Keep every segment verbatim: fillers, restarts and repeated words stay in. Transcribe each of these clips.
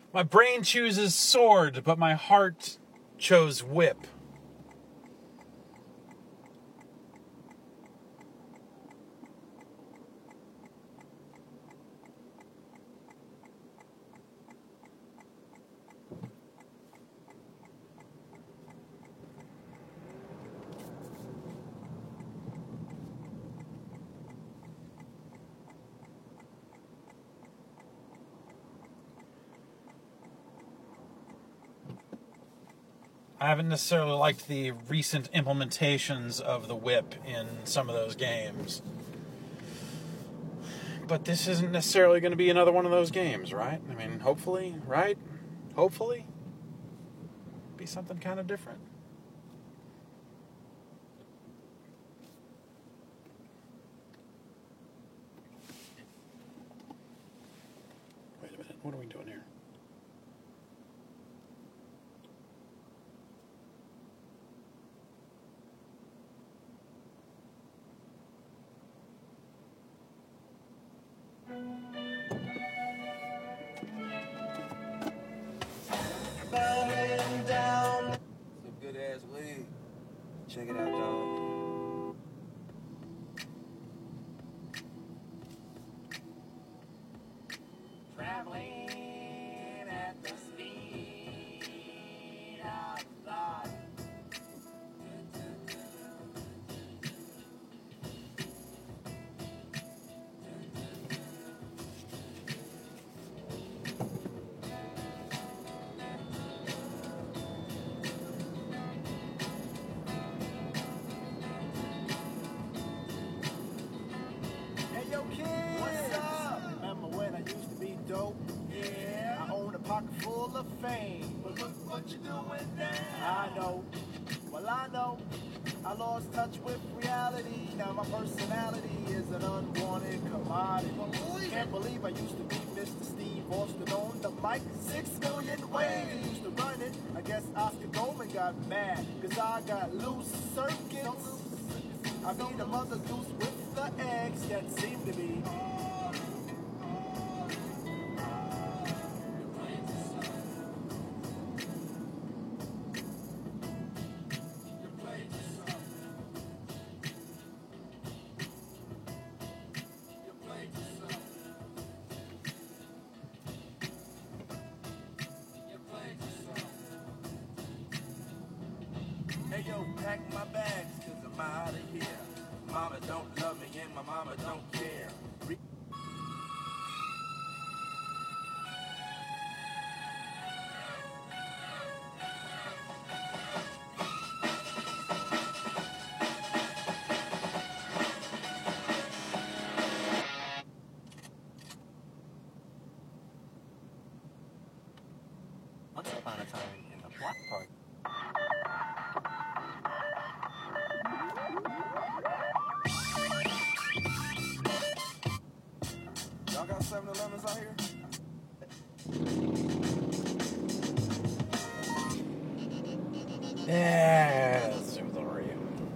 My brain chooses sword, but my heart chose whip. I haven't necessarily liked the recent implementations of the whip in some of those games. But this isn't necessarily going to be another one of those games, right? I mean, hopefully, right? Hopefully. Be something kind of different. Wait a minute, what are we doing here? Down. Some good ass weed. Check it out, dog. Traveling at the speed of thought. Full of fame, but look what you're doing now. I know, well I know, I lost touch with reality. Now my personality is an unwanted commodity. Can't believe I used to be Mister Steve Austin on the mic. Six million ways I used to run it. I guess Oscar Goldman got mad, cause I got loose circuits. I mean the mother goose with the eggs that seem to be. Hey yo, pack my bags, cause I'm out of here. Mama don't love me and my mama don't care. Re- Once upon a time in the block park. Y'all got seven elevens out here? Yeah, let's see what the review.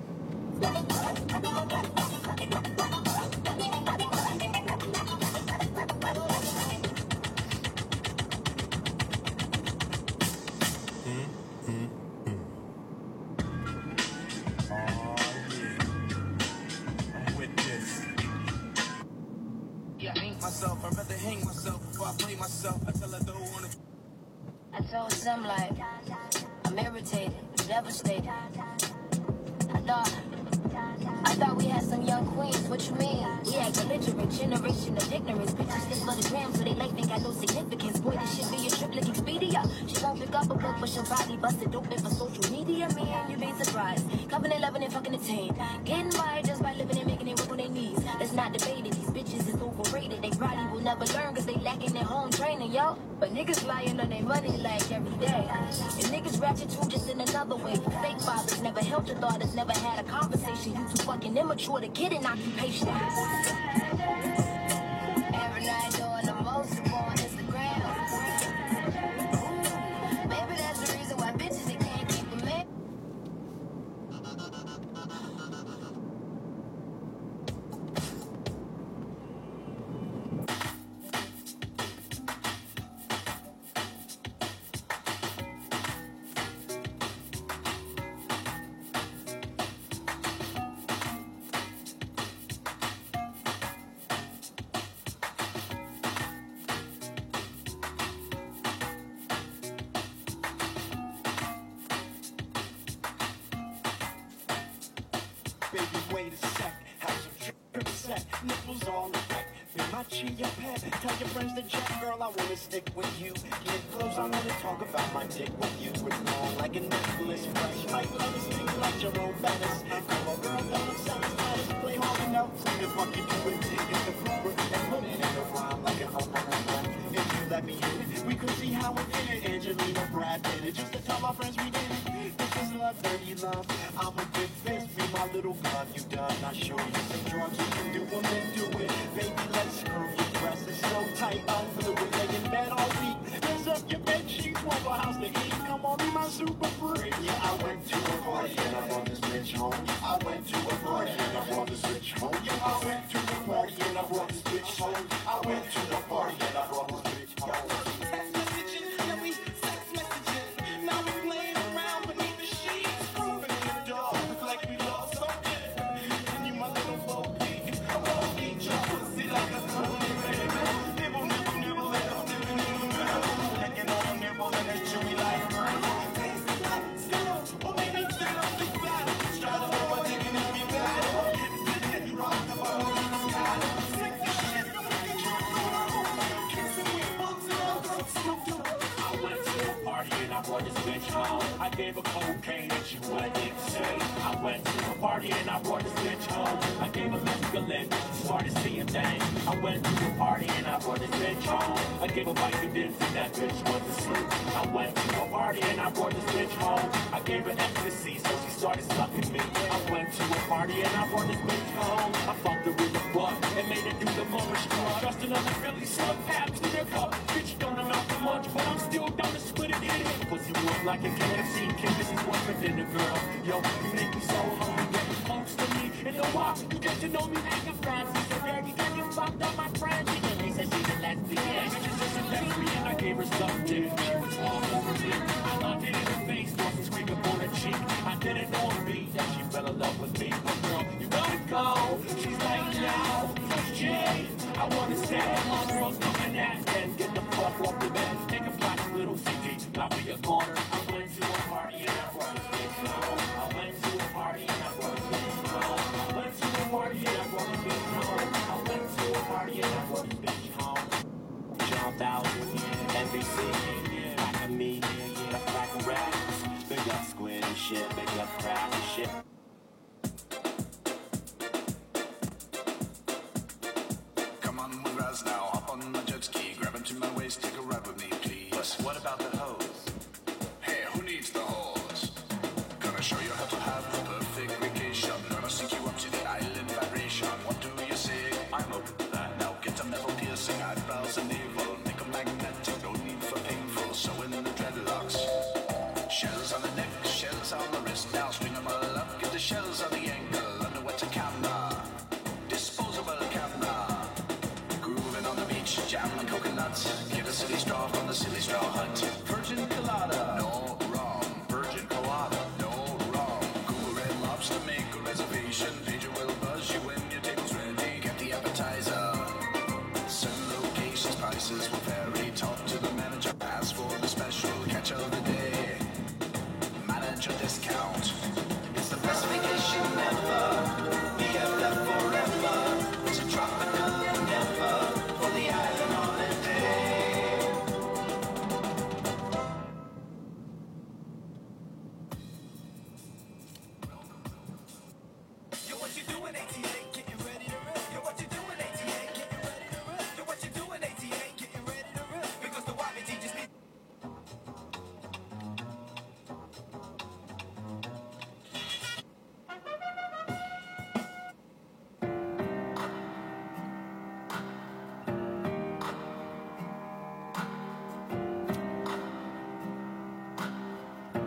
Myself, I'd rather hang myself before I play myself. I tell I don't wanna. I told some like I'm irritated, devastated. I thought, I thought we had some young queens. What you mean? We act belligerent, generation of ignorance. Bitches stick for the gram, so they like think I no significance. Boy, this should be a trip like Expedia. She won't pick up a book, but she'll probably bust it open for social media. Man, you be surprised. Covenant, loving, and fucking attain. Getting by just by living and making it work on their knees. Let's not debate it. These bitches is overrated. They probably will never learn cause they lacking their home training, yo. But niggas lying on their money like every day. And niggas ratchet too, just in another way. Fake fathers never helped your daughters, never had a conversation. You too fucking immature to get an occupation. Every night doing the most on Instagram. Maybe that's the reason why bitches they can't keep a man. Baby, wait a sec. Have some trip set. Nipples all wet. Feel my chi, your pet. Tell your friends to check, girl, I wanna stick with you. Get close, I wanna talk about my dick with you. It's long like a necklace, fresh like lettuce, stick like Jerome Bettis. Come on, girl, don't accept status. Play hard enough, see the fuck you do it. Get the flipper and put it in a rhyme like a home run. If you let me hit it, we could see how we did it. Angelina, Brad did it. Just to tell my friends we did it. This is love, dirty love. I'm a big fist, be my little glove. You done? I show you some drugs. You can do them, then do it. Baby, let's screw your dress. It's so tight, unglued. Lay in bed all week. Raise up your bed sheets, want a house to eat. Come on, be my super freak. Yeah, I went to a party and I brought this bitch home. I went to a party and I brought this bitch home. Yeah, I went to a party and I brought this bitch home. I went to the party and I brought this bitch home. Text messaging, yeah, we sex messaging. Now we playing around beneath the sheets. Proving in the dark, look like we lost something. And you my little bogey, I won't eat your pussy like a spoon, baby. Nibble, nibble, nibble, nibble, nibble, nibble, nibble. Licking on a nibble and it's chewy like taste it like still, or maybe still on the bad. Try to know my dick and it be bad. Hit it, rock the ball in the sky. Sick the shit, don't get you through. Kissing with bugs in our throats. I went to a party and I brought this bitch home. I gave her cocaine and she went insane. I went to a party and I brought this bitch home. I gave her mescaline, she started seeing things. I went to a party and I brought this bitch home. I gave her Vicodin and that bitch went to sleep. I went to a party and I brought this bitch home. I gave her ecstasy so she started sucking me. I went to a party and I brought this bitch home. I fucked her in the butt and made her do the mother strut. Just another Philly slug tabs in her cup. Bitch don't amount to much, but I'm still down to split it in it. Pussy work like a K F C kid, this is one for dinner, girl. Yo, you make me so hungry, getting close to me. In the walk, you get to know me like a fancy. So dirty, girl, you fucked up my friend. She told me, said she's a lesbian. She's just a lesbian. I gave her some dick, she was all over me. I knocked it in her face, wasn't screaming on her cheek. I didn't know her beat, that she fell in love with me. But girl, you gotta go. She's like, no, push J. I wanna stay on her, I'm coming at and get the fuck off the bed. Take a flash, little C D, not be a corner. I went to a party and I brought this bitch home. I went to a party and I brought this bitch home. I went to a party and I brought this bitch home. I went to a party and I brought this bitch home. Jumped out, N B C, back of me, that's back of raps. Big up Squid and shit, big up crap and shit. Come on, we'll rise now, hop on my jet ski, grab into my waist, take a ride with me, please. What about the hose? Hey, who needs the hose? Gonna show you how to have a perfect vacation. Gonna sink you up to the island vibration. What do you say? I'm open to that. Now get a metal piercing, eyebrows and navel. Make a magnetic, no need for painful. Sew in the dreadlocks. Shells on the neck, shells on the wrist. Now string them all up, get the shells on the ankle. Underwater camera, disposable camera. Grooving on the beach, jamming coconuts. Get a silly straw from the silly straw hut. Virgin colada, no wrong. Virgin colada, no wrong. Google Red Lobster, make a reservation. Pager will buzz you when your table's ready. Get the appetizer. Certain locations, prices will vary. Talk to the manager, ask for the special catch of the day. Manager discount. It's the best vacation ever. We have left forever. It's a tropical endeavor for the island holiday. Yo, what you doing, A T A? Getting ready to rip. Yo, what you doing, A T A? Getting ready to rip. Yo, what you doing, A T A? Getting ready to rip. Because the Y B G just need.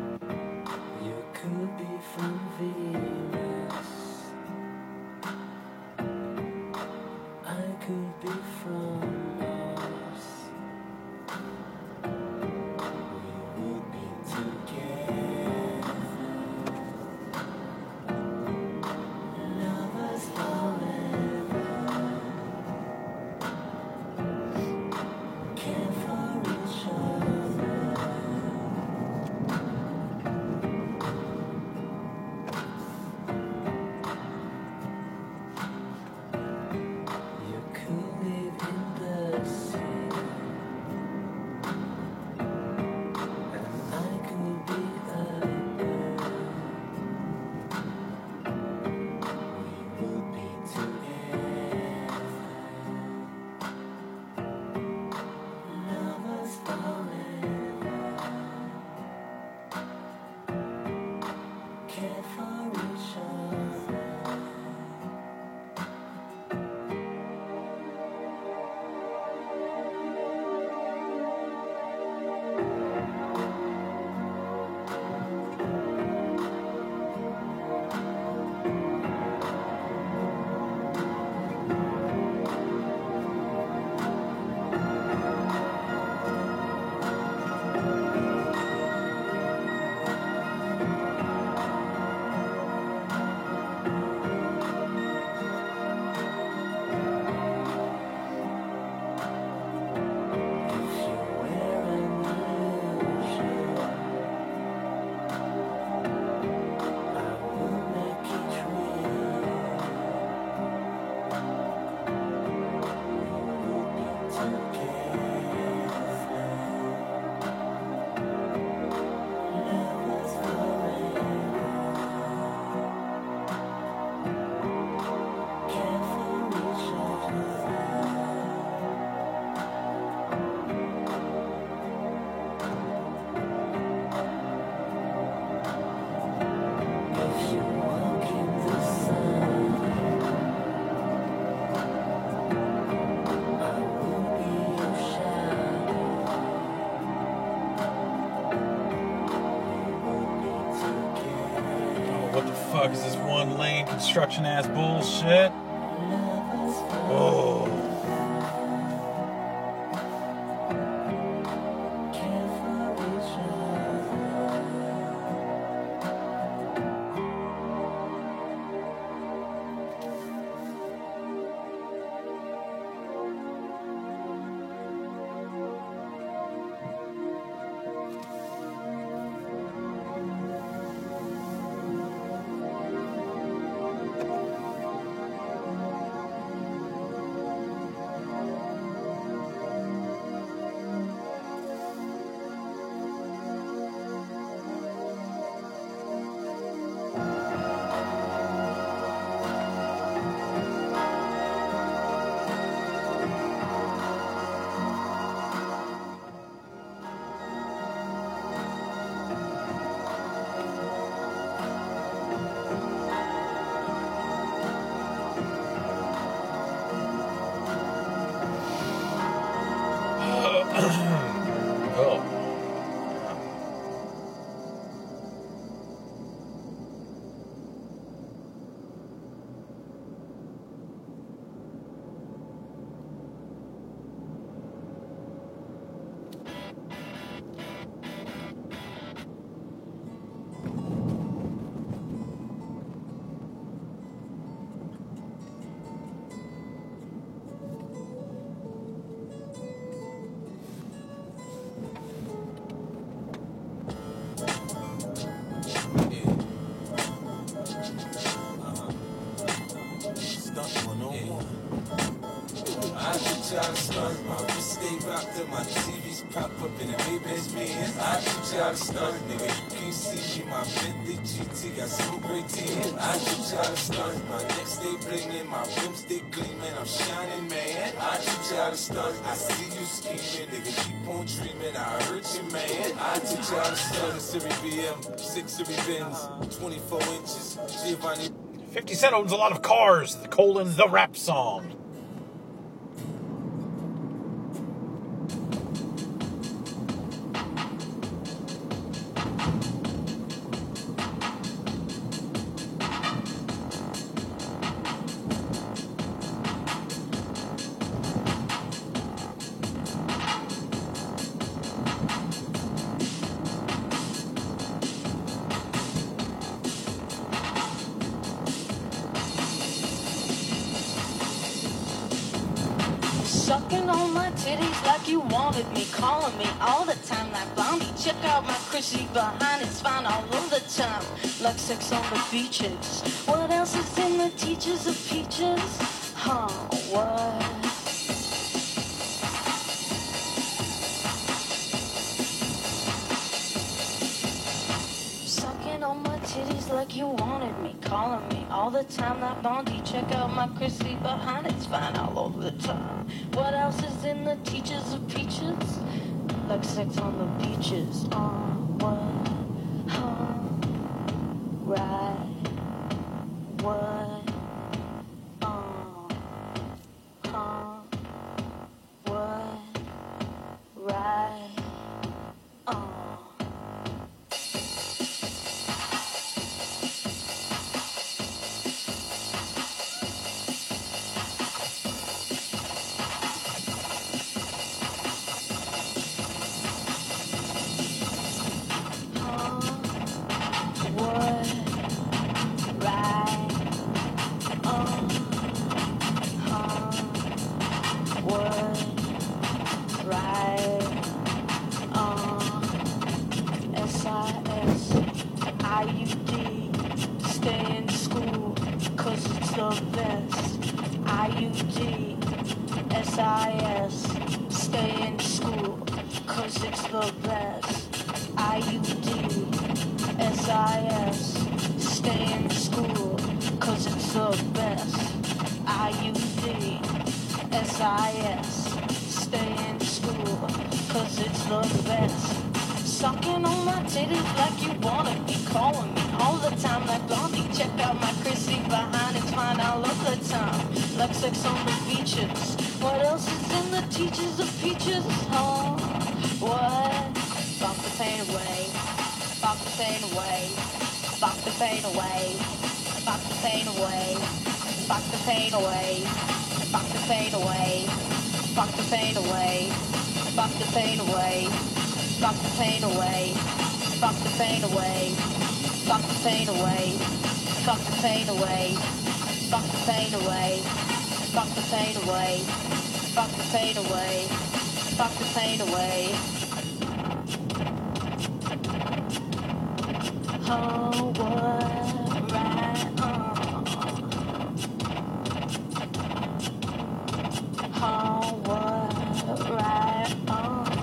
You could be from Venus. fuck is this one lane construction ass bullshit? Oh. Oh. Try to stunt, my wrist stay rocked up, my T Vs pop up in the Maybach man. I just try to stunt, nigga. You can't see me, my Bentley G T got so great team. I just try to stunt, my neck stay blingin', my rims stay gleamin', I'm shining, man. I just try to stunt, I see you scheming, nigga. Keep on dreaming, I hurt you, man. I just try to stunt, a Series B M, six Series Benz, twenty-four inches, Giovanni. fifty Cent owns a lot of cars. The colon, the rap song. Sucking on my titties like you wanted me, calling me all the time like Blondie. Check out my Chrissy behind, it's fine all of the time, like sex on the beaches. What else is in the teachers of peaches? Huh, what? On my titties like you wanted me, calling me all the time like Blondie. Check out my Chrissy behind, it's fine all over the time. What else is in the teachers of peaches? Like sex on the beaches. Uh, what? Huh? Right? What? Uh, huh? What? Right? Uh. Sucking on my titties like you wanted me, calling me all the time like Blondie. Check out my Chrissy behind, it's fine all of the time, like sex on the beaches. What else is in the teachers of peaches? Huh? What? Fuck the pain away, fuck the pain away, fuck the pain away. Fuck the pain away. Fuck the pain away. Fuck the pain away. Fuck the pain away. Fuck the pain away. Fuck the pain away. Fuck the pain away. Fuck the pain away. Fuck the pain away. Fuck the pain away. Fuck the pain away. Fuck the pain away. Fuck the pain away. Oh, what right on. Oh, what right on.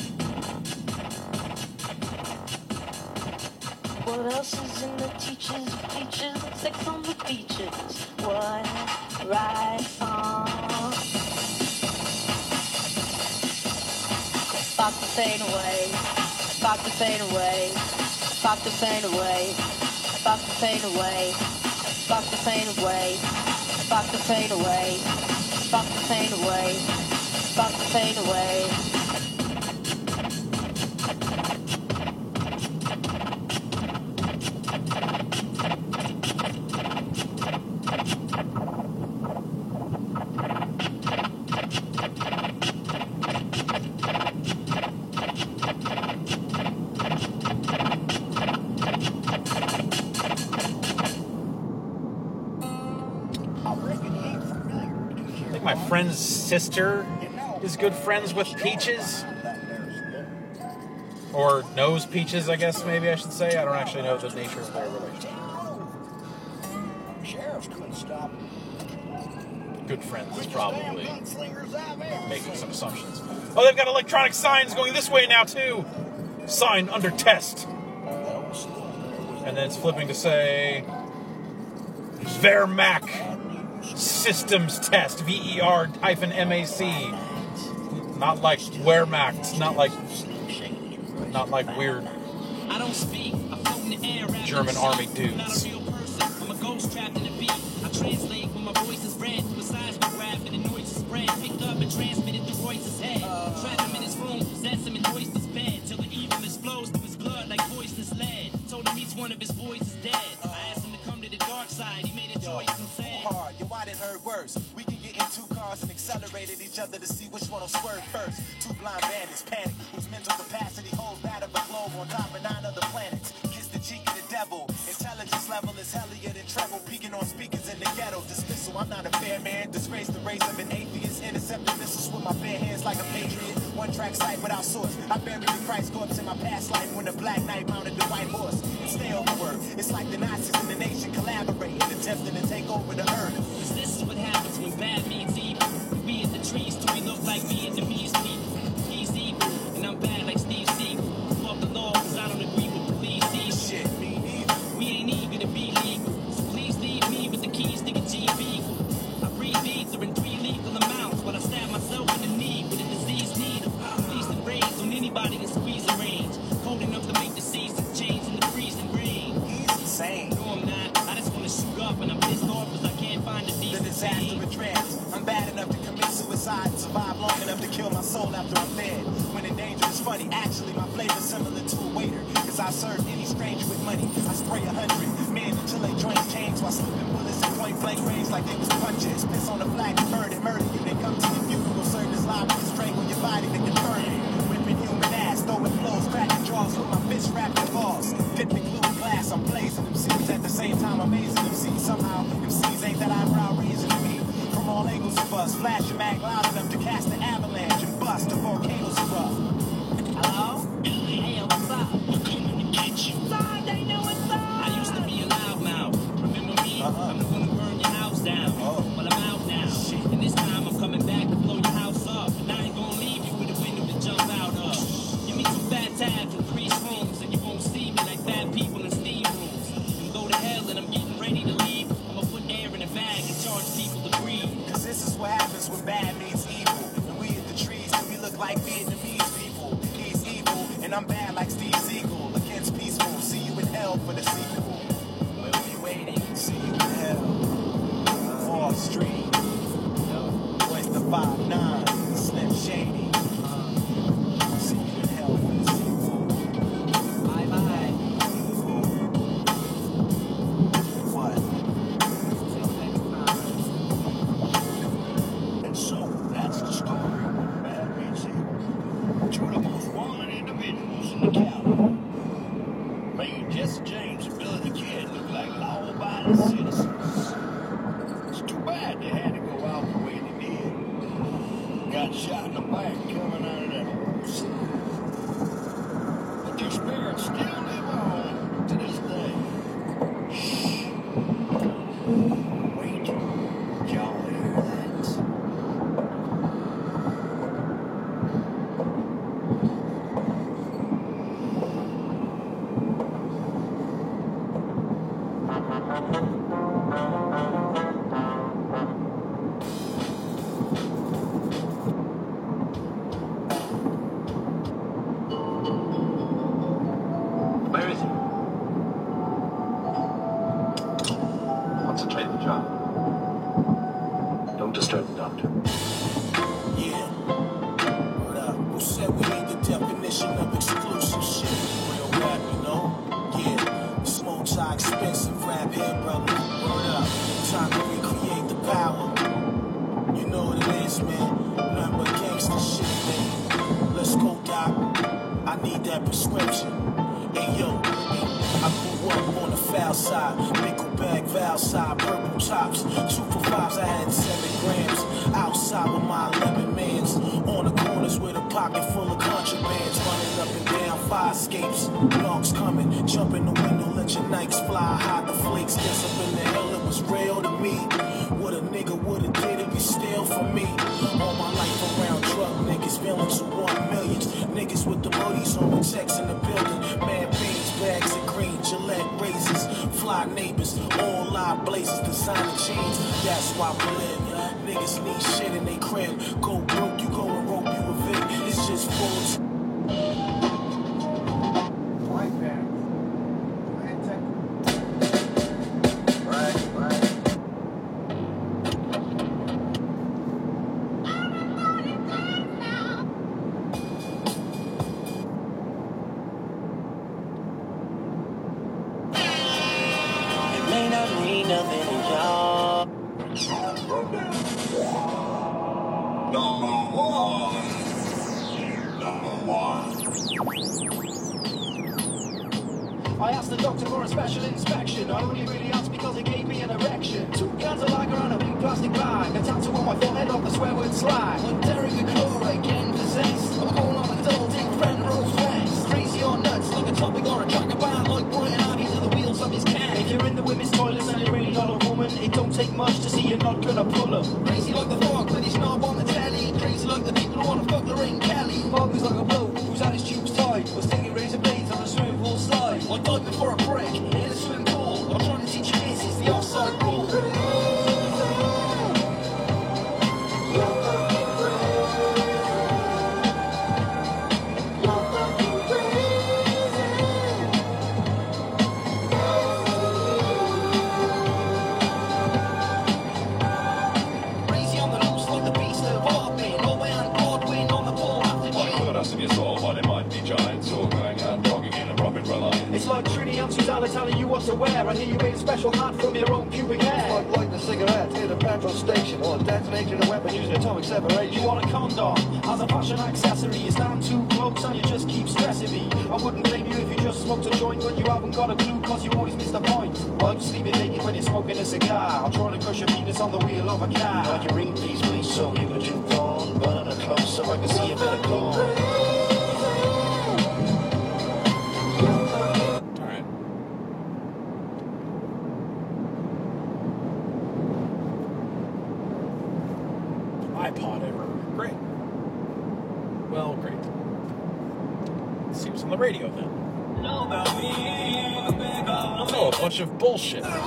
What else is in the teachers of teachers? Sex on the beaches. What right on. Fuck the pain away. Fuck the pain away. Fuck the pain away. Fuck the pain away. Fuck the pain away. Fuck the pain away. Fuck the pain away. Fuck the pain away. My friend's sister is good friends with Peaches. Or knows Peaches, I guess maybe I should say. I don't actually know the nature of their relationship. Sheriffs couldn't stop. Good friends is probably making some assumptions. Oh, they've got electronic signs going this way now, too. Sign under test. And then it's flipping to say Vermac Systems Test, V E R hyphen M A C. Not like Wehrmacht, not like, not like weird I don't speak. I float in the air, German army dudes. Not a real person. I'm a ghost trapped in the beat. I translate when my voice is read to a seismic rap and the noise is spread. Picked up and transmitted through Royce's head. Trap him in his room, possess him in Royce's bed till the evil explodes through his blood like poisonous lead. Told him each one of his boys is dead. I asked him to come to the dark side. He made a choice and said, Hard, yo, I done heard worse. We can get in two cars and accelerated each other to see which one will swerve first. Two blind bandits panic, whose mental capacity holds that of a globe on top of nine other planets. Kiss the cheek of the devil. Intelligence level is hellier than treble. Peeking on speakers in the ghetto. Dismissal, I'm not a fair man. Disgrace the race of an atheist. Intercepting missiles with my bare hands like a patriot. One track sight without source. I buried the Christ corpse in my past life when the Black Knight mounted the white horse. And stay over work. It's like the Nazis and the nation collaborating, attempting to take over the earth. Cause this is what happens when bad meets evil. We in the trees, do we look like Vietnamese people? He's evil, and I'm bad like Steve Seagal. Fuck the law, cause I don't agree with police either. Shit, me neither. We ain't eager to be legal, so please leave me with the keys to get G vehicle. I breathe ether in three lethal amounts, while I stab myself in the knee with a diseased needle. Police and raids on anybody that squeeze a range. Cold enough to make the seasons change in the freezing rain. He's insane. No, I'm not. I just wanna shoot up, and I'm pissed off cause I can't find a The decent disaster thing. of dreads. I'm bad enough to commit suicide and survive long enough to kill my soul after I'm dead. When in danger is funny, actually my flavor's similar to a waiter. Cause I serve any stranger with money. I spray a hundred men until they joints change while slipping bullets in point blank range like they was punches. Piss on the flag and bird and murder you. They come to your funeral service live and strangle your body to confirm it. Whipping human ass, throwing blows, cracking jaws with my fist wrapped in balls. Dipped in glue and glass, I'm blazing them seeds at the same time amazing them seeds. Somehow them seeds ain't that eyebrow raising to me. From all angles of us, flash your mag loud enough to cast an avalanche and bust the volcanoes erupt. Hello? Hey, what's up? I'm coming to get you. Sorry, they know what's up. I used to be a loudmouth. Remember me? Uh-huh. I'm the one who burned your house down. Oh. Well, I'm out now. Shit. And this time I'm coming back to blow your house up. And I ain't gonna leave you with a window to jump out of. Give me two fat tabs and three spoons, and you won't see me like bad people in steam rooms. And go to hell, and I'm getting ready to leave. I'ma put air in a bag and charge people to breathe. Cause this is what happens when bad meets evil. And we hit the trees and we look like Vietnamese people. He's evil and I'm bad like Steve Seagal. Against peaceful, see you in hell for the sequel. We'll be waiting, see you in hell. Wall Street, Voice the five nine, Slim Shady. See you in hell for the sequel. Bye bye. What? disturb the doctor. Yeah. What up? Who said we need the definition of exclusive shit? Real rap, you know? Yeah. It's multi-expensive rap here, brother. Word up. Time to recreate the power. You know what it is, man. Nothing but gangster shit, man. Let's go, doc. I need that prescription. Hey, yo. I grew up on the foul side, nickel bag, valve side, purple tops, two for fives, I had seven grams, outside with my eleven mans, on the corners with a pocket full of contrabands, running up and down fire escapes, dogs coming, jump in the window, let your Nikes fly, hide the flakes, guess up in the hell it was real to me, what a nigga would've did if he steal from me, all my life around drug niggas, villains who want millions, niggas with the hoodies on with checks in the building, mad beans, bags of green, Gillette razors, fly neighbors, all live blazers, designer jeans. That's why we live. Niggas need shit in they crib. Go broke, you go and rope you a Vic. It's just full. White parents. Right, right. May not mean nothing to y'all. Number one. Number one. I asked the doctor for a special inspection. I only really asked because he gave me an erection. Two cans of lager and a big plastic bag. A tattoo on my forehead of the swear word slag. I'm Derek McClure again possessed. I'm going on a double dick friend Rose West. Crazy or nuts like a topic or a tracker band like Brian Harvey to the wheels of his can. If you're in the women's toilets and you're really not a woman, it don't take much to see you're not gonna pull them. Crazy like the frog with his knob on the telly. Crazy like the people who wanna fuck Lorraine Kelly. Bobby's like a bloke who's had his tubes tied. Was taking razor blades on a swimming pool slide. Or diving for a break in a swimming pool. Or trying to teach kids the offside rule. It's like Trini and Susanna telling you what to wear. I hear you made a special hat from your own pubic hair. It's like lighting a cigarette in a petrol station or detonating a weapon using atomic separation. You want a condom as a fashion accessory. You stand too close and you just keep stressing me. I wouldn't blame you if you just smoked a joint, but you haven't got a clue cause you always miss the point. I'm sleeping naked when you're smoking a cigar. I'm trying to crush your penis on the wheel of a car. Like your ring, please, please, so you can juke on. Burn it close so I can see a bit of glow. iPod ever. Great. Well, great. Let's see what's on the radio then. Oh, a bunch of bullshit. You've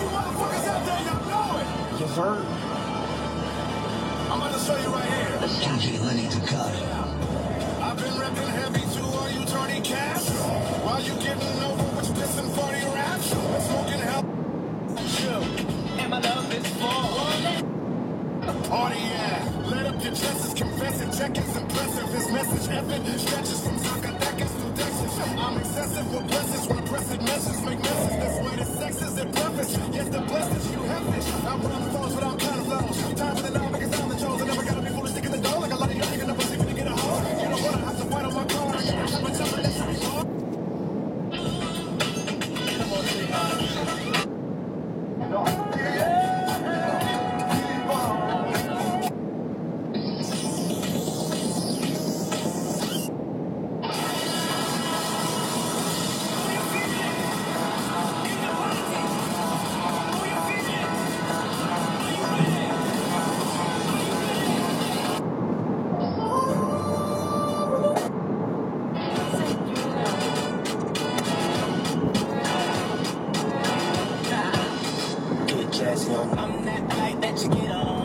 heard? I'm gonna show you right here. D J Lenny Ducati. I've been repping heavy too, are you turning cash? While you getting over with pissing forty raps? Smoking hell. And my love is full. Party, yeah. Let up your dresses, confess it, check it's impressive. His message epic, stretches from Zacatecas to Texas. I'm excessive with blessings, when pressing messages make messes. This way the sex is in preface. Yes, the blessings you have fish. I run flows without kind of flows. Time for the now, because I'm the chosen. Never gotta be foolish, stick in the door. Like a lot of you thinking up a secret to get a hold. You know what? I have to fight on my car. I gotta come and tell me that's how you I'm that light that you get on.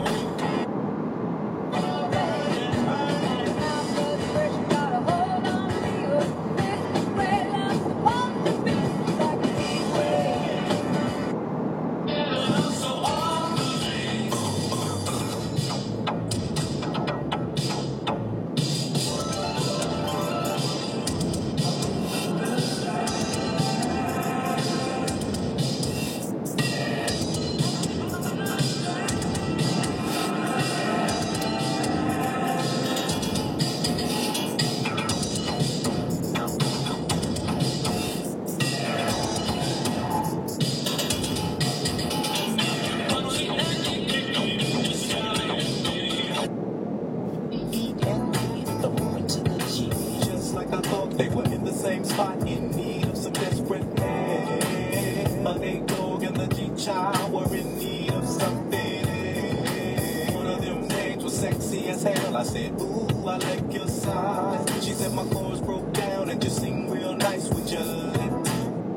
I said, ooh, I like your size. She said my chords broke down and just sing real nice with your lips.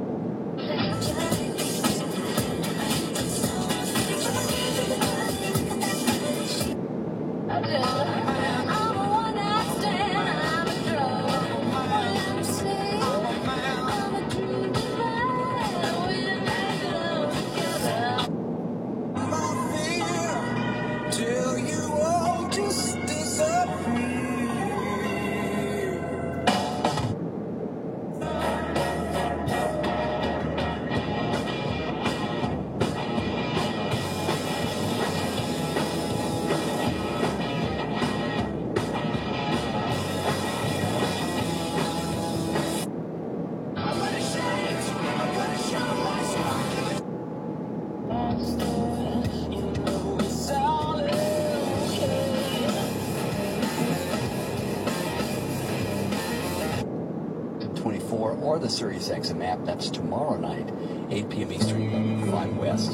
Or the Sirius X M app. That's tomorrow night, eight p.m. Eastern, five West.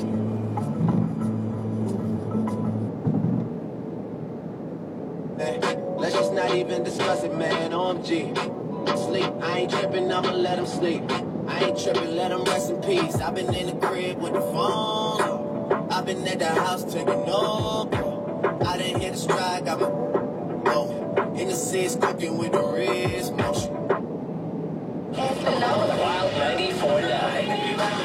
Let's just not even discuss it, man. O M G. Sleep, I ain't tripping, I'ma let him sleep. I ain't tripping, let him rest in peace. I've been in the crib with the phone. I've been at the house taking no. I didn't hit the strike, got my. Oh, in the seats cooking with the wrist motion. Wild ninety-four point nine.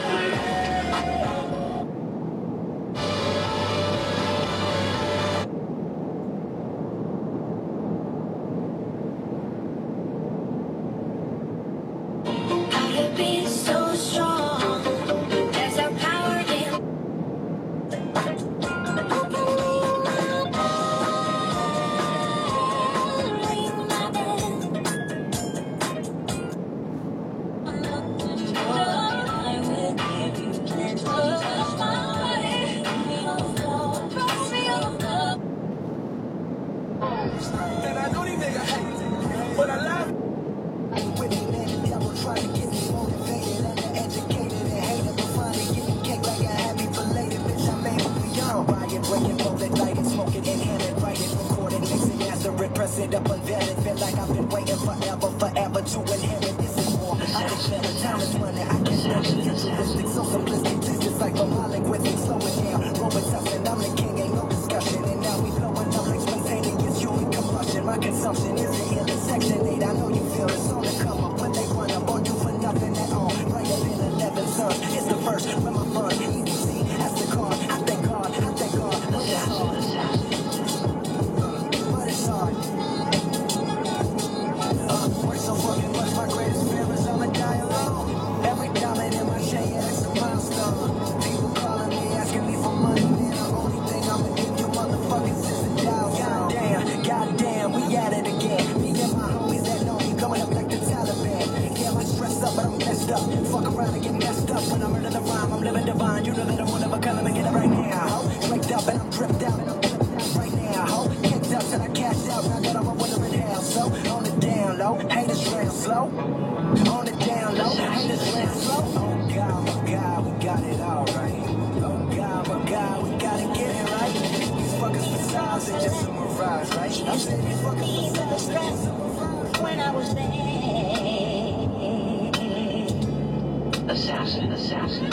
Assassin, assassin.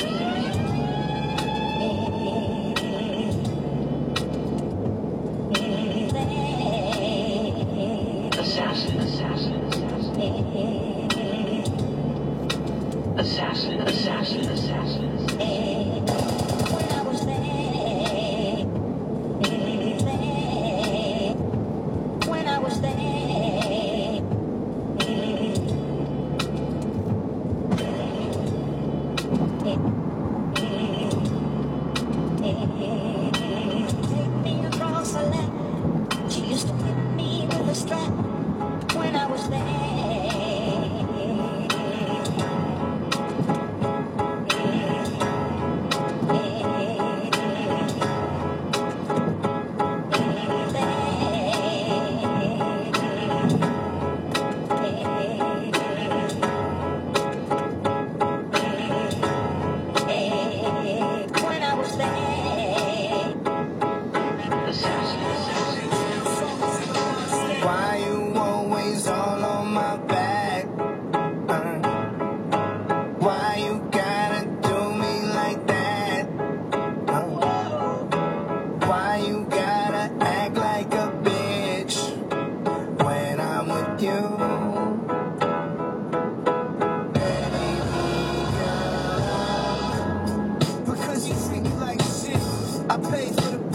Assassin, assassin, assassin. Assassin, assassin, assassin. When I was there, when I was there. It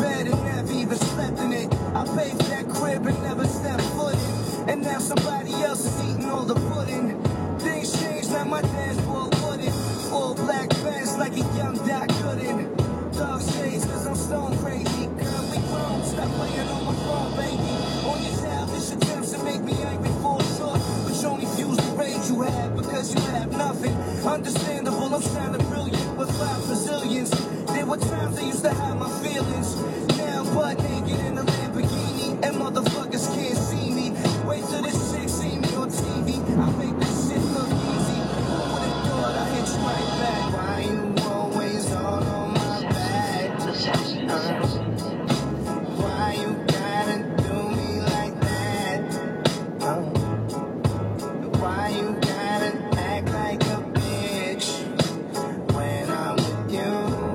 bed and never even slept in it. I paid for that crib and never stepped foot in. And now somebody else is eating all the pudding. Things changed, now my dashboard wooden. Full black fence like a young Doc Gooden. Dark shades, cause I'm stone crazy. Girl, we grown, stop playing on my phone, baby. On your childish attempts to make me angry for short. But you only fuse the rage you have because you have nothing. Understandable, I'm sounding brilliant with five Brazilians. There were times I used to hide my feelings. Now I'm butt naked in a Lamborghini, and motherfuckers can't see me. Wait till this chick see me on T V. I make this shit look easy. Who would've thought I hit you right back? Why you always all on my back? Uh, why you gotta do me like that? Uh, why you gotta act like a bitch when I'm with you?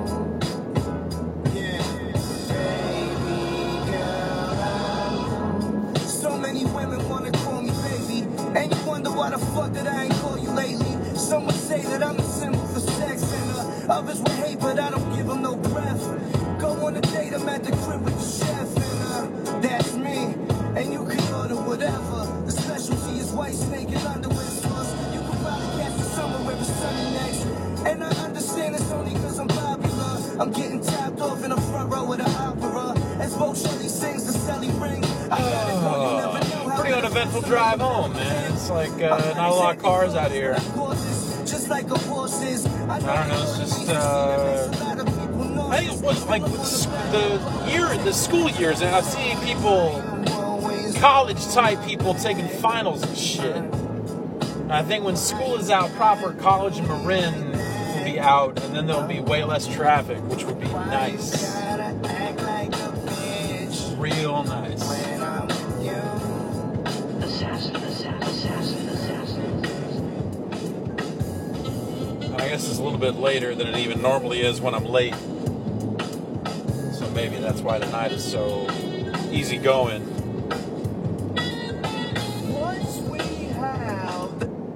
Yeah, baby girl. So many women wanna call me baby, and you wonder why the fuck that I ain't call you lately. Some would say that I'm a symbol for sex, and uh, others would hate, but I don't give them no breath. Go on a date, I'm at the crib with the chef, and uh, that's me. And you can order whatever. The specialty is white snake and underwear sauce. You can probably catch the summer where it's sunny next. And I understand it's only cause I'm popular. I'm getting tapped off in the front row of the opera. As Bo Shelley sings the Sally ring. I gotta go, you never know how. Pretty uneventful drive home, man. It's like uh, not a lot of cars out here. Just like a horse is. I I don't know, it's just, uh, I think it was like the year, the school years, and I've seen people, college type people taking finals and shit. And I think when school is out proper, college and Marin will be out, and then there'll be way less traffic, which would be nice. Real nice. I guess it's a little bit later than it even normally is when I'm late. So maybe that's why tonight is so easy going. Once we have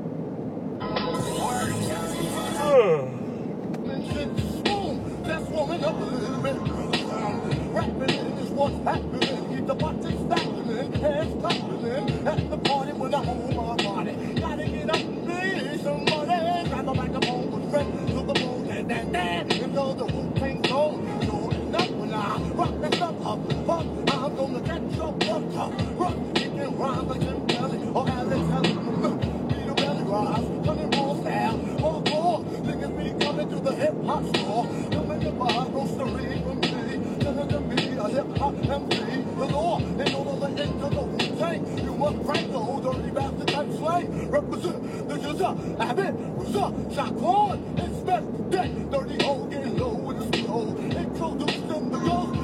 That's warming up a little bit. Rapping is what's happening. Keep the buttons stacking, hands clapping. At the party when I hold my body. Gotta get up, need some money. Grab a microphone with friends to the moon and then dan. You know the Wu-Tang Soul. So enough when I rock this up, up, fuck. I'm gonna get your blood up. Rock, you can rhyme like Jim Kelly or Alex Helen. Be the belly rise, running raw style. All four niggas be coming to the hip hop store. No matter what, no story from me. Listen to me, a hip hop M C. The law, in order to enter the Wu-Tang, you must break the old dirty bastard type slang. Represent the Jizza, Abbott, Rizza, Shot Claude, inspect the deck, dirty hole, getting low with the slow. Introduce them to ghost.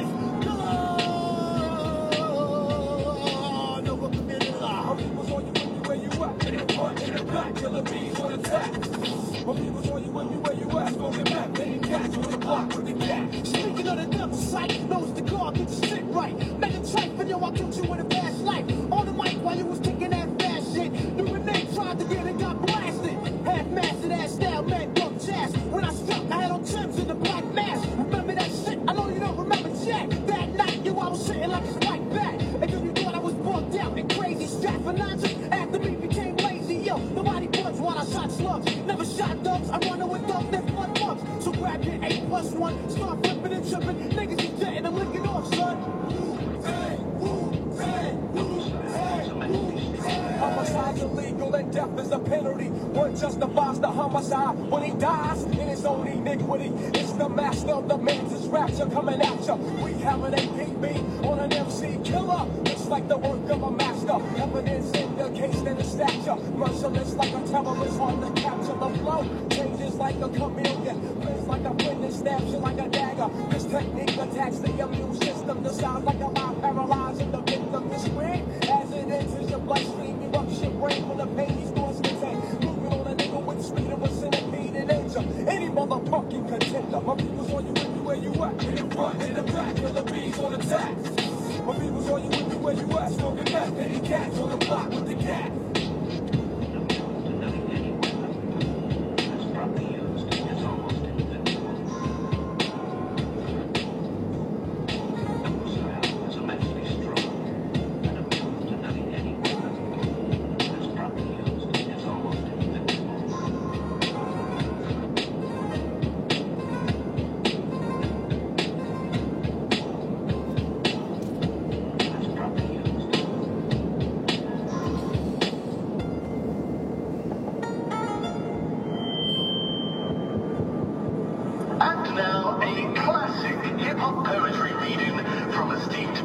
Never forget it. How people saw you where you at? In the front, in the back, killer bees on attack. My people saw you where you at? Smoking back, many cats on the block with the cat. Speaking of the devil's sight, knows the guard, get your shit right. Make a tripe video, I killed you with a fast life. On the mic while you was kicking that fast shit. New Renee tried to get it, got blasted. Half-mastered ass style, man, dumb jazz. When I struck, I had on Tim's in the black mask. Remember that shit? I know you don't remember Jack. That night, you I was sitting like a white back. And you thought I was bugged out and crazy. Strapped for nonsense after me became lazy. Yo, nobody budged while I shot slugs. Never shot dogs, I run with dogs that fun bugs. So grab your eight plus one, start flipping and tripping. Niggas is jetting, I'm licking off, son. Hey, woo, hey, woo, hey, woo, hey. Homicide's illegal and death is a penalty. One justifies the homicide when he dies in his own iniquity. It's the master of the man's rapture coming at ya. We have an A P B on an M C killer. It's like the work of a master. Evidence indicates in his stature. Merciless like a terrorist, hard to capture the flow. Changes like a chameleon. Plays like a friend and stabs you like a dagger. This technique attacks the immune system. The sound like a mind paralyzing the victim. This scream as it enters your bloodstream. Erupts your brain when the pain he's going to take. Moving on a nigga with speed of a centipede and nature. Any motherfucking contender. My people's on you with me where you at. In the front, in the back, killer bees on attack. My people's on you with me where you at. Smoking back, any cats on the block with the cat.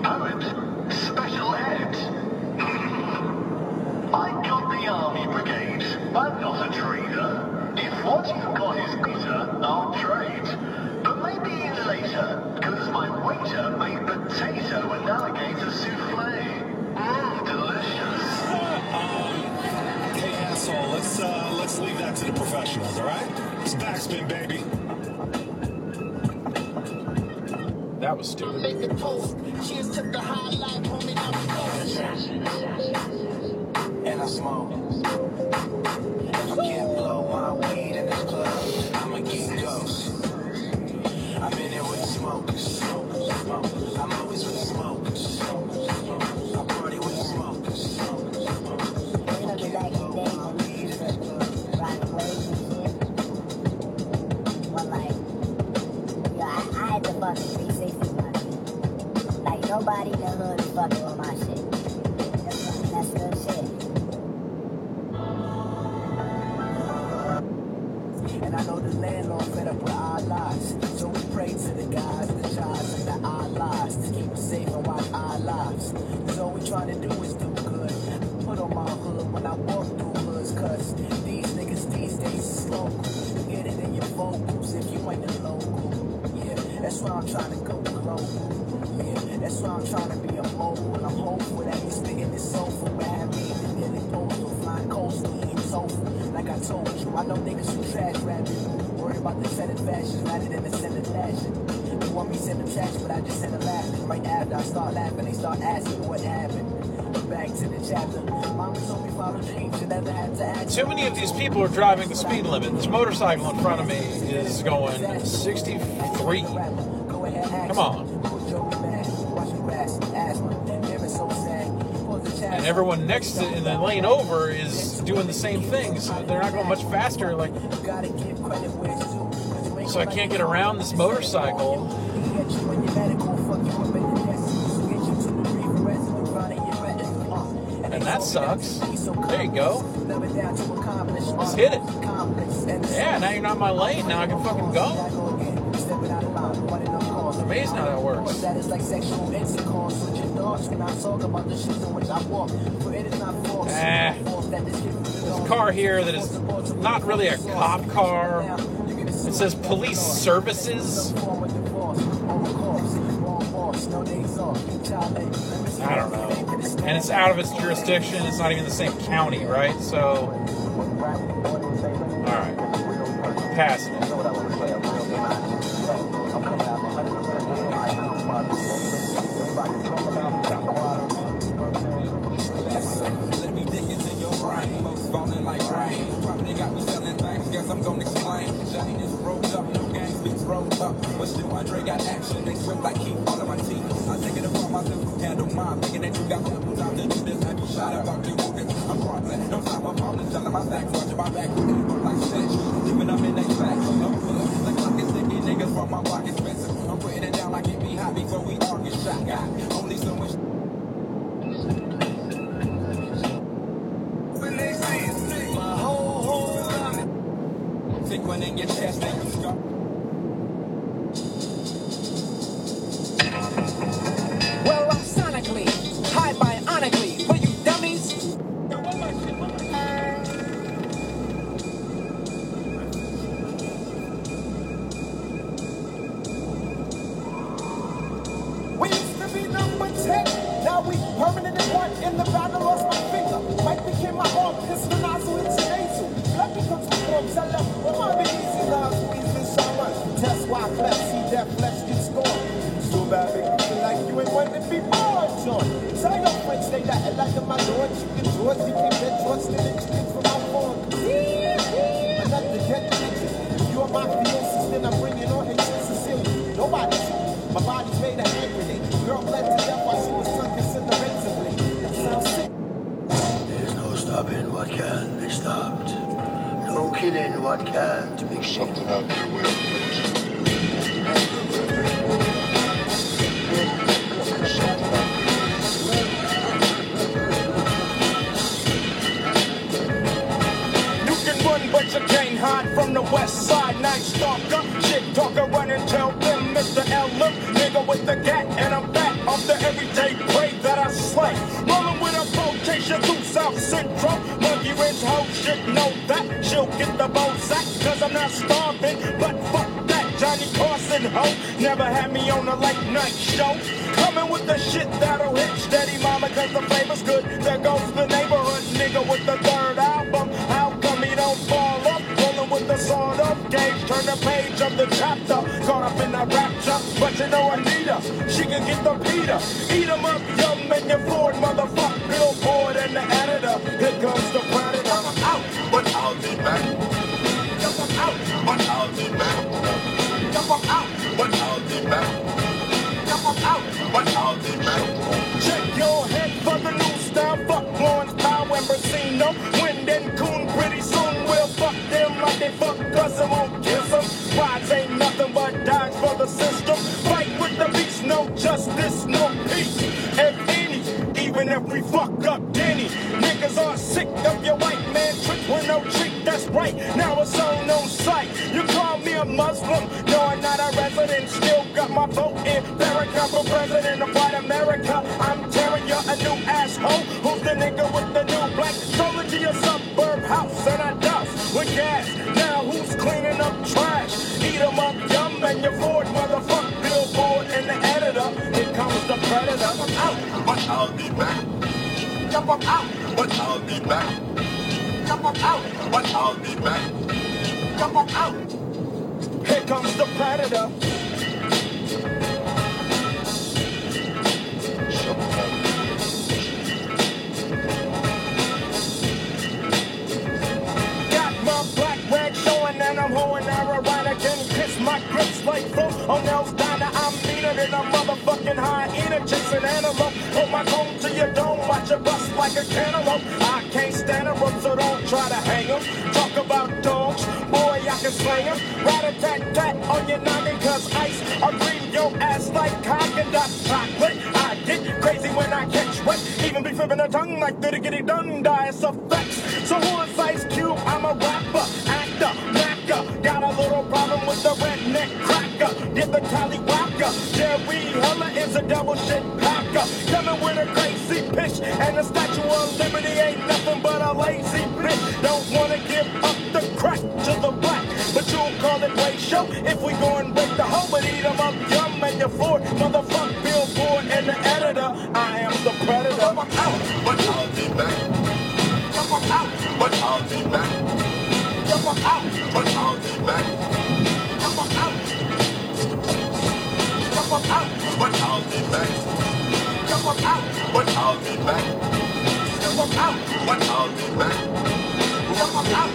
poet, special ed. I got the army brigade. I'm not a trader. If what you've got is bitter, I'll trade. But maybe later, because my waiter made potato and alligator souffle. Mmm, delicious. Hey, asshole, let's, uh, let's leave that to the professionals, all right? It's backspin, baby. That was stupid. And I smoke. If I can't blow my weed in this club, I'ma get ghost. I'm in there with the smokers. I'm always with the smokers. I party with the smokers. If I can't blow my weed in this club. Well, like, yo, I, I had the fucking three sixty money. Like, nobody in the hood is fucking with my shit. That's, that's good shit. And I know the landlord fed up with our lives. So we pray to the gods, the jobs, and the our lives to keep us safe and watch our lives. Cause all we trying to do is do good. Put on my hood when I walk through hoods. Cause these niggas these days is local. You get it in your vocals if you ain't the local. Yeah, that's why I'm trying to go global. Yeah, that's why I'm trying to be a mogul. And I'm hopeful that he's spitting this soulful. Rap me in the daily postal, flying coastal, eating tofu. Like I told you, I know niggas who trash rapping. Worry about the set of fashion rather than the set of fashion. They want me to send them trash, but I just send them laughing. Right after I start laughing, they start asking what happened. But back to the chapter. Mama told me follow dreams, you never had to act. Too many of these people are driving the speed limit. This motorcycle in front of me is going sixty-three. Come on. And everyone next to in the lane over is doing the same thing, so they're not going much faster. Like, so I can't get around this motorcycle. And that sucks. There you go. Let's hit it. Yeah, now you're not in my lane. Now I can fucking go. It's amazing how that works. That is like sexual intercourse with your thoughts when I talk about the shit in which I walk. For it is not false. Eh, there's a car here that is not really a cop car. It says police services. I don't know. And it's out of its jurisdiction. It's not even the same county, right? So, alright. Passing it. Let me dig into your brain. Most falling like rain. Probably got me selling things. Guess I'm gonna explain. Johnny is rolled up, no gang speaks rolled up. But still, Andre got action. They swim like keep all of my teeth. I take it upon myself to handle mine. Thinking that you got ample time to do this. Have you shot about you? I'm problem. Don't stop my problem. Telling my facts. Watching my back. Like shit. Leaving them in their facts. I'm full. The clock is ticking. Niggas from my block expensive. I'm putting it down like it be hot before we all get shot. Got only so much. Think one in your chest and you go. Well, I'm sonically, high bionically, for you dummies. We used to be number ten, now we permanent and one in the battle, lost my finger. Mike became my arm, pistol nozzle, it's nasal. Blood becomes my form, tell them, we want to be easy, love, squeeze this summer. Test why class, see that flesh gets scorned. So bad, make me feel like you ain't one to be born, John. Tell your friends, they got it like in my door, chicken doors, became that trust and it chicken from my phone. Another detonation, you're my theosis, then I'm bringing on hate to Sicily. Nobody see me, my body's made a hand grenade. Girl bled to death while she was tongue consideratively. That sounds sick. There's no stopping what can be stopped. No kidding what can't be something out there with. But you can't hide from the west side. Night stalker, shit talker, run and tell them Mister L. Look, nigga with the gat, and I'm back. I'm the everyday prey that I slay. Rolling with a quotation through South Central. Monkey Ridge hoe shit know that. She'll get the bow sack, cause I'm not starving. But fuck that, Johnny Carson hoe. Never had me on a late night show. Coming with the shit that'll hit steady, mama, cause the flavor's good. There goes the neighborhood nigga with the third album. How come he don't fall up? Rolling with the sawed up gauge. Turn the page of the chapter. Caught up in that rapture. But you know Anita, she can get the Peter. Eat 'em up, young and your Ford, motherfuck Billboard and the editor. Here comes the predator. I'm out, but I'll be back. Yep, I'm out, but I'll be back. Yep, I'm out, but I'll be back. Yep, I'm out, but I'll be back. Check your head for the new style. Fuck Lawrence Powell and Brasino. Wind and Coon pretty soon. We'll fuck them like they fuck us and won't kiss them. Rides ain't nothing but dimes for the system. Fight with the beast, no justice, no peace. If any, even if we fuck up Denny. Niggas are sick of your white man trick with no trick, that's right. Now it's all on sight. You call me a Muslim, no I'm not a resident. Still got my vote in America for president of white America. I'm tearing you a new asshole. Who's the nigga with the new black? Stolen to your suburb house and I dust with gas. Now who's cleaning up trash? Eat 'em up, yum, and your Ford, motherfuck Billboard and the editor. Here comes the predator. I'm out, but I'll be back. Jump up out, but I'll be back. Jump up out, but I'll be back. Jump up out. Here comes the predator. Got my black rag showing and I'm hoeing ironic and kiss my grips like full on Nels Diner. I'm meaner than a motherfucking hyena chasing antelope. Hold my comb to your dome, watch it bust like a cantaloupe. I can't stand a rope, so don't try to hang 'em. Talk about dogs, boy, I can slang 'em. Rat-a-tat-tat on your noggin, cause ice. I'll green your ass like Haagen-Dazs chocolate. I get crazy when I catch wet. Even be flipping a tongue like diddy-giddy dun dice effects. So who is Ice Cube? I'm a rapper, actor, macker. Got a little problem with the redneck cracker. Get the tallywhacker. Jerry Heller is a double shit packer. Coming with a crazy pitch. And the Statue of Liberty ain't nothing but a lazy bitch. Don't wanna give up the crack to the black. But you'll call it ratio if we go and break the hoe. But eat 'em up, yum, and your Ford. Motherfuck Billboard and the editor. I am the predator. I'm out, but I'll be back. I'm out, but I'll be back. I'm out, but I'll be back. I'm out. I'm out, but I'll be back. I'm out, but I'll be back. I'm out, but I'll be back. I'm out.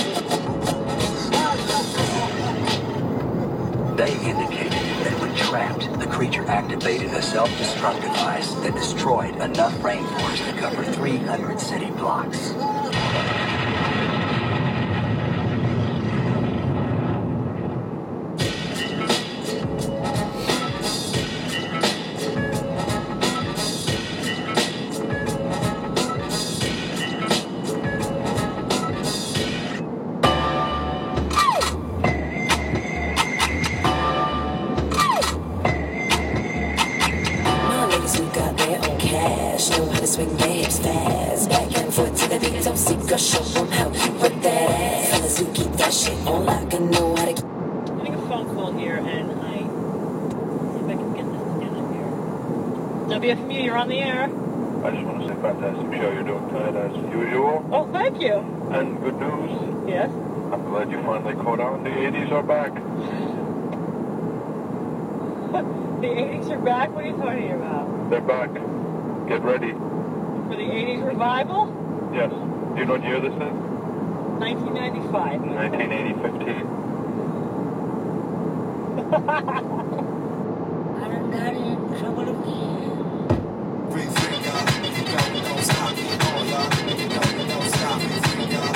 They indicated that when trapped, the creature activated a self-destruct device that destroyed enough rainforest to cover three hundred city blocks. Swing their hips fast, back and forth to the beat. Don't seek or show them how you work that ass. Fellas who keep that shit on lock and know how to. I'm getting a phone call here, and I see if I can get this together here. W F M U, you're on the air. I just want to say fantastic show you're doing tonight as usual. Oh, thank you. And good news. Yes. I'm glad you finally caught on. The eighties are back. The eighties are back? What are you talking about? They're back. Get ready. For the eighties revival? Yes. Do you know what year this is? nineteen ninety-five. nineteen eighty fifteen. I done got in trouble again. Bring freak up. If you don't, don't stop me. Hold up. If you don't, don't stop me. Freak up.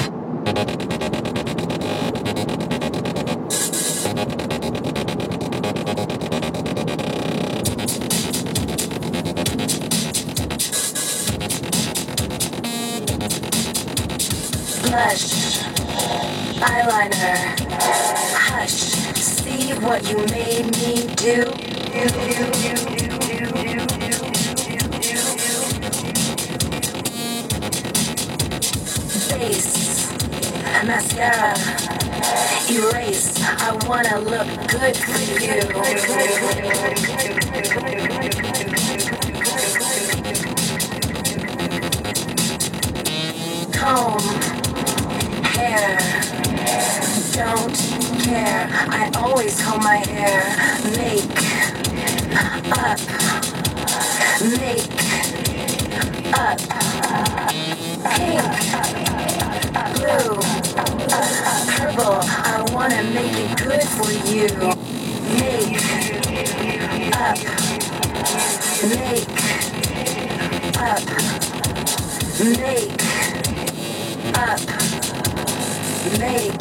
Blush, eyeliner, hush, see what you made me do. do, do, do, do, do, do. mascara, erase. I wanna look good for you. Comb, hair, don't care. I always comb my hair. Make up, make up. Pink, blue, purple. I wanna make it good for you. Make up, make up, make up, make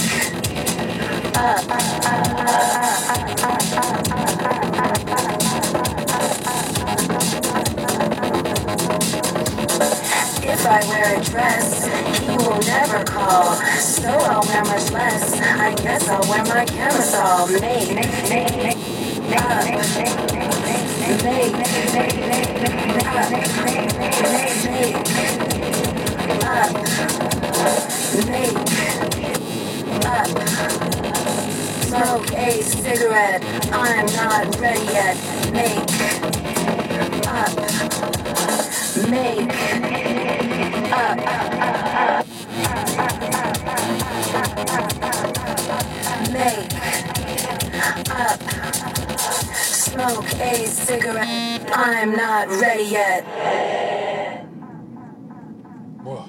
If I wear a dress, he will never call. So I'll wear much less. I guess I'll wear my camisole. Make, make, make, make, up, make, make, up, make, up, make, up. Smoke a cigarette. I'm not ready yet. Make up, make up, make up. Smoke a cigarette. I'm not ready yet. Whoa.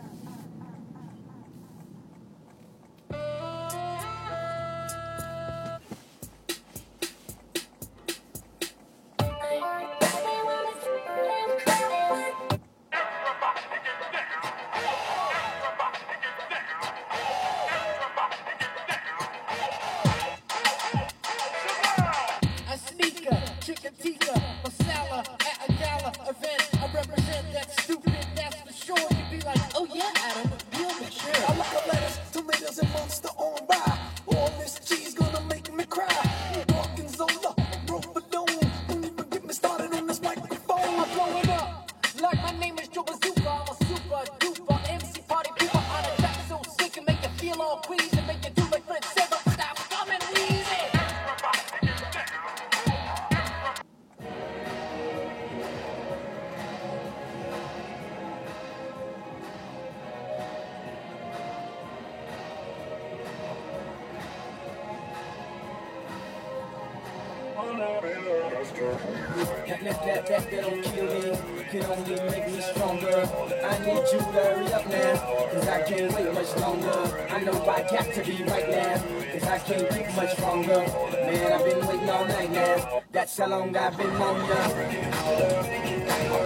That, that, that, that, that don't kill me, can only make me stronger. I need you to hurry up now, cause I can't wait much longer. I know I got to be right now, cause I can't get much longer. Man, I've been waiting all night now, that's how long I've been on ya.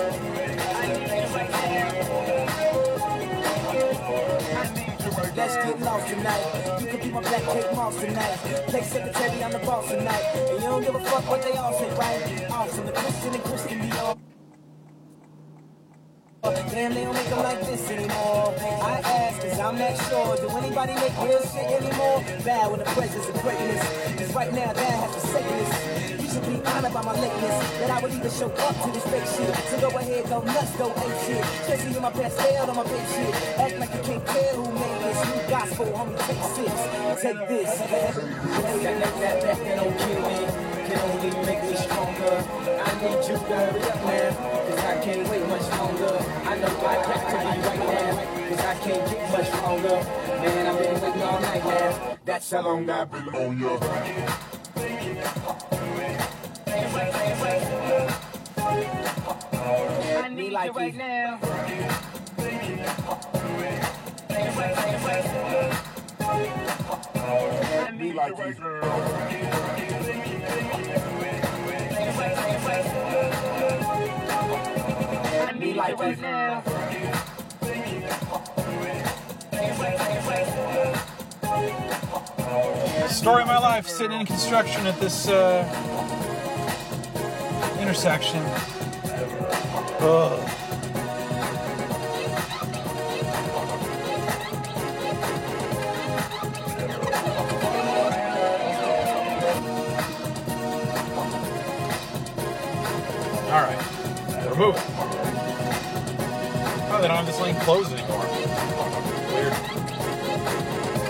Let's get lost tonight. You can be my black cake moss tonight. Play secretary on the boss tonight. And you don't give a fuck what they all say, right? Awesome, the Christian and Christian be all. Damn, they don't make them like this anymore. I ask, cause I'm not sure. Do anybody make real shit anymore? Bad when the presence of greatness. Cause right now, that has forsaken us. You should be honored by my lateness. That I would even show up to this fake shit. So go ahead, go nuts, go ape shit. Especially in my past failed on my big shit. Act like you can't tell who made this. New gospel, homie, take six. Take this. That, that, that, that, that don't kill me. Can only make me stronger. I need you to hurry up, man. Cause I can't wait much longer. I know I got to be right now, cause I can't get much longer. Man, I've been waiting all night now, that's how long I've been on ya. I need like you right now. I need like you right I need like right now. Story of my life, sitting in construction at this uh, intersection. Ugh. All right, we're moving. Oh, they don't have this lane closed anymore. Weird.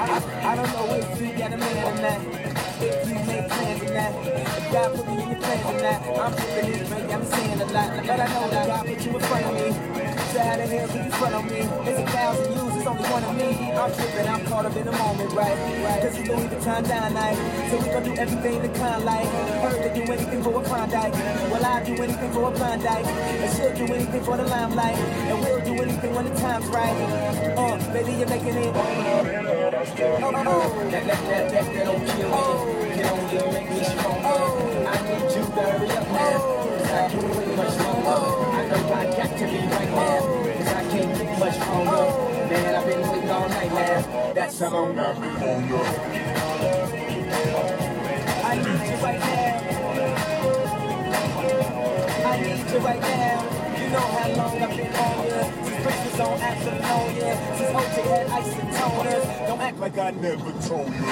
I, I don't know if you got a man or not. If you make plans or not. If God put me in your plans or not. I'm flipping this drink, I'm saying a lot. But I know that God put you in front of me. So how the hell can you front on me? There's a thousand views, it's only one of me. I'm tripping, I'm caught up in the moment, right? Right. Cause it's Louis Vuitton down night. So we gon' do everything the kind like. Heard they do anything for a Klondike. Well, I do anything for a Klondike. And she'll do anything for the limelight. And we'll do anything when the time's right. Uh, baby, you're making it. Oh, oh, oh. That, that, that, that, that don't kill me. It only make me stronger. I need you to hurry up now. Cause I can't wait much longer. I know I got to be right now. Cause I can't get much longer. Man, I've been waiting all night now. That's how long I've been on you. I need you right now. I need you right now. You know how long I've been on you. Since Prince was on Apollonia. Since O J had isotoners. Don't act like I never told you.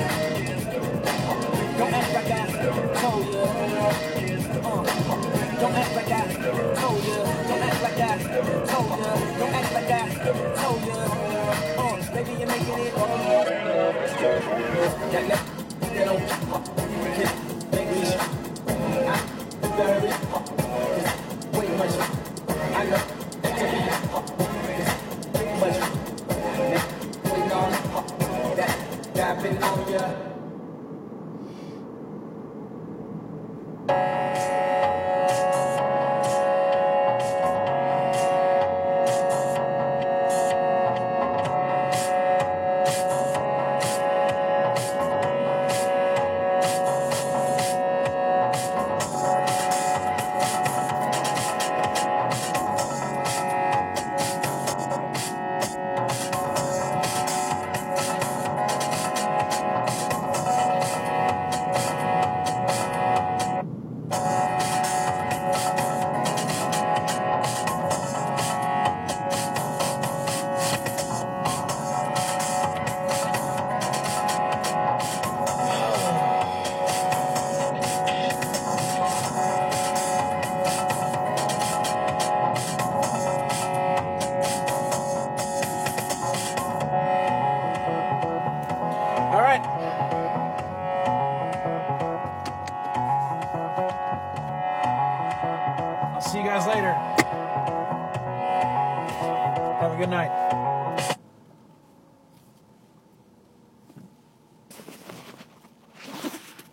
Don't act like I told you. Uh, don't act like I told you. Don't act like I told you. Don't act like I told you. Uh, baby, you're making it. Uh, that, that, that don't make me. I hurry. It's way much. I know that to be. It's much. Waiting on that. That I've been on ya. See you guys later. Have a good night.